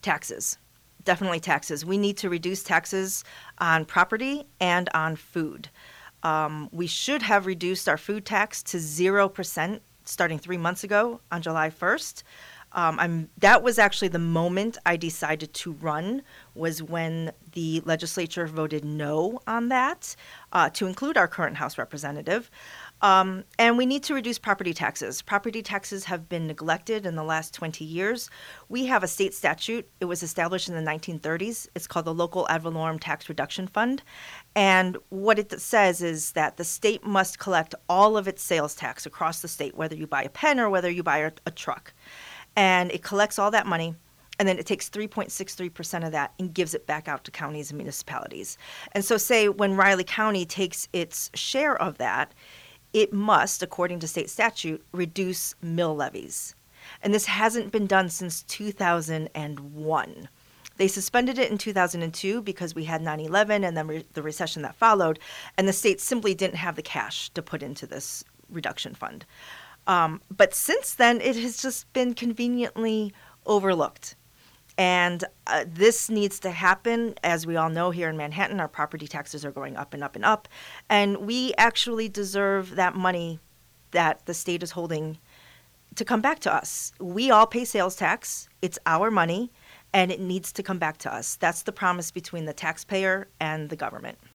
Taxes. Definitely taxes. We need to reduce taxes on property and on food. We should have reduced our food tax to 0% starting 3 months ago on July 1st. That was actually the moment I decided to run, was when the legislature voted no on that, to include our current House representative. And we need to reduce property taxes. Property taxes have been neglected in the last 20 years. We have a state statute. It was established in the 1930s. It's called the Local Ad Valorem Tax Reduction Fund. And what it says is that the state must collect all of its sales tax across the state, whether you buy a pen or whether you buy a truck. And it collects all that money, and then it takes 3.63% of that and gives it back out to counties and municipalities. And so say when Riley County takes its share of that, it must, according to state statute, reduce mill levies. And this hasn't been done since 2001. They suspended it in 2002 because we had 9/11 and then the recession that followed, and the state simply didn't have the cash to put into this reduction fund. But since then, it has just been conveniently overlooked. And this needs to happen. As we all know, here in Manhattan, our property taxes are going up and up and up. And we actually deserve that money that the state is holding to come back to us. We all pay sales tax. It's our money, and it needs to come back to us. That's the promise between the taxpayer and the government.